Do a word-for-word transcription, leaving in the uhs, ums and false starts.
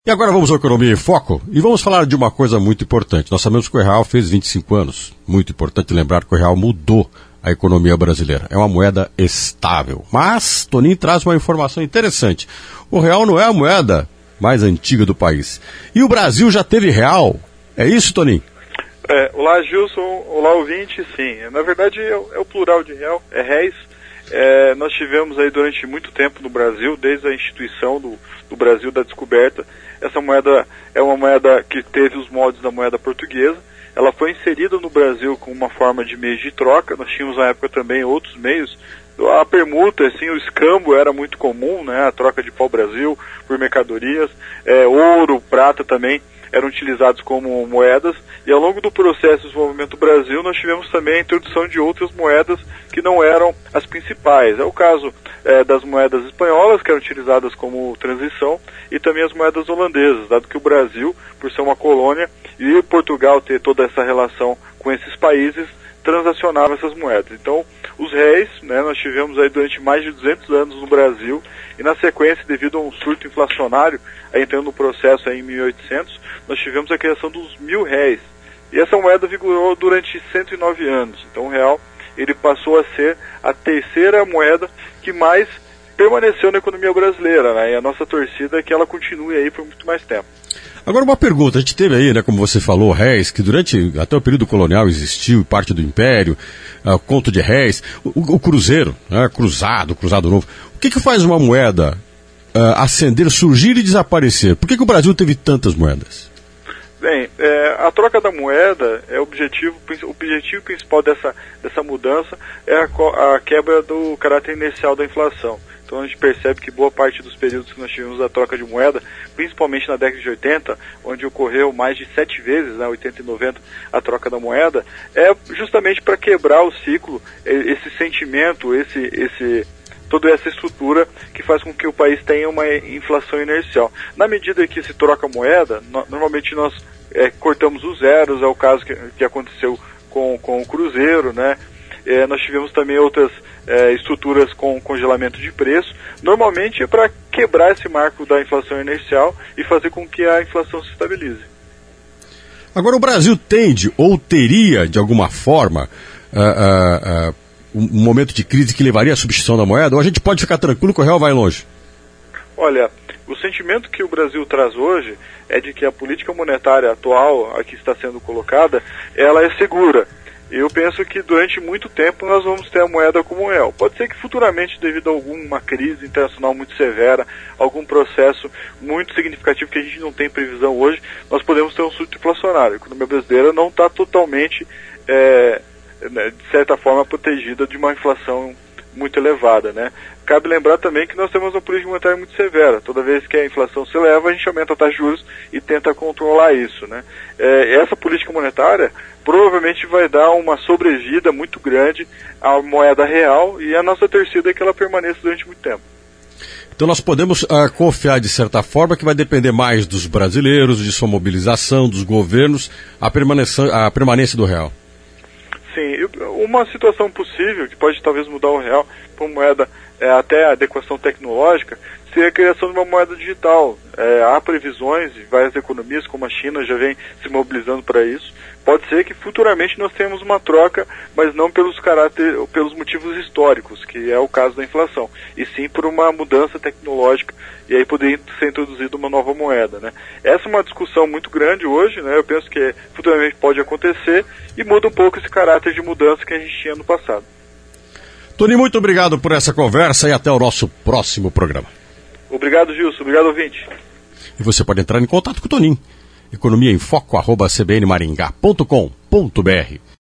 E agora vamos ao Economia em Foco e vamos falar de uma coisa muito importante. Nós sabemos que o real fez vinte e cinco anos. Muito importante lembrar que o real mudou a economia brasileira. É uma moeda estável. Mas Toninho traz uma informação interessante. O real não é a moeda mais antiga do país. E o Brasil já teve real? É isso, Toninho? É, olá, Gilson. Olá, ouvinte. Sim, na verdade é, é o plural de real, é réis. É, nós tivemos aí durante muito tempo no Brasil, desde a instituição do, do Brasil da descoberta. Essa moeda é uma moeda que teve os moldes da moeda portuguesa. Ela foi inserida no Brasil com uma forma de meio de troca. Nós tínhamos na época também outros meios. A permuta, assim, o escambo era muito comum, né? A troca de pau-brasil por mercadorias. É, ouro, prata também eram utilizados como moedas. E ao longo do processo de desenvolvimento do Brasil, nós tivemos também a introdução de outras moedas que não eram as principais. É o caso é, das moedas espanholas, que eram utilizadas como transição, e também as moedas holandesas, dado que o Brasil, por ser uma colônia, e Portugal ter toda essa relação com esses países, transacionava essas moedas. Então, os réis, né, nós tivemos aí durante mais de duzentos anos no Brasil, e na sequência, devido a um surto inflacionário, aí entrando no processo aí em mil e oitocentos, nós tivemos a criação dos mil réis. E essa moeda vigorou durante cento e nove anos. Então, o real, ele passou a ser a terceira moeda que mais permaneceu na economia brasileira, né? E a nossa torcida é que ela continue aí por muito mais tempo. Agora uma pergunta, a gente teve aí, né, como você falou, réis, que durante até o período colonial existiu, parte do Império, uh, conto de réis, o, o cruzeiro, né, cruzado, cruzado novo. O que que faz uma moeda uh, ascender, surgir e desaparecer? Por que que o Brasil teve tantas moedas? Bem, é, a troca da moeda é o objetivo, o objetivo principal dessa, dessa mudança é a, a quebra do caráter inicial da inflação. Então a gente percebe que boa parte dos períodos que nós tivemos da troca de moeda, principalmente na década de oitenta, onde ocorreu mais de sete vezes, né, oitenta e noventa, a troca da moeda, é justamente para quebrar o ciclo, esse sentimento, esse, esse, toda essa estrutura que faz com que o país tenha uma inflação inercial. Na medida que se troca a moeda, no, normalmente nós é, cortamos os zeros, é o caso que, que aconteceu com, com o Cruzeiro, né? É, nós tivemos também outras é, estruturas com congelamento de preço. Normalmente é para quebrar esse marco da inflação inercial e fazer com que a inflação se estabilize. Agora, o Brasil tende ou teria, de alguma forma, uh, uh, uh, um momento de crise que levaria à substituição da moeda? Ou a gente pode ficar tranquilo que o real vai longe? Olha, o sentimento que o Brasil traz hoje é de que a política monetária atual, a que está sendo colocada, ela é segura. Eu penso que durante muito tempo nós vamos ter a moeda como real. Pode ser que futuramente, devido a alguma crise internacional muito severa, algum processo muito significativo que a gente não tem previsão hoje, nós podemos ter um surto inflacionário. A economia brasileira não está totalmente, é, de certa forma, protegida de uma inflação muito elevada, né? Cabe lembrar também que nós temos uma política monetária muito severa. Toda vez que a inflação se eleva, a gente aumenta a taxa de juros e tenta controlar isso, né? É, essa política monetária provavelmente vai dar uma sobrevida muito grande à moeda real, e a nossa torcida é que ela permaneça durante muito tempo. Então nós podemos uh, confiar, de certa forma, que vai depender mais dos brasileiros, de sua mobilização, dos governos, a permanência, a permanência do real. Sim, uma situação possível, que pode talvez mudar o real para uma moeda é, até a adequação tecnológica, seria a criação de uma moeda digital. É, há previsões de várias economias, como a China já vem se mobilizando para isso. Pode ser que futuramente nós tenhamos uma troca, mas não pelos, caráter, pelos motivos históricos, que é o caso da inflação, e sim por uma mudança tecnológica, e aí poderia ser introduzida uma nova moeda, né? Essa é uma discussão muito grande hoje, né? Eu penso que futuramente pode acontecer, e muda um pouco esse caráter de mudança que a gente tinha no passado. Tony, muito obrigado por essa conversa e até o nosso próximo programa. Obrigado, Gilson. Obrigado, ouvinte. E você pode entrar em contato com o Toninho. economia em foco arroba c b n maringá ponto com ponto b r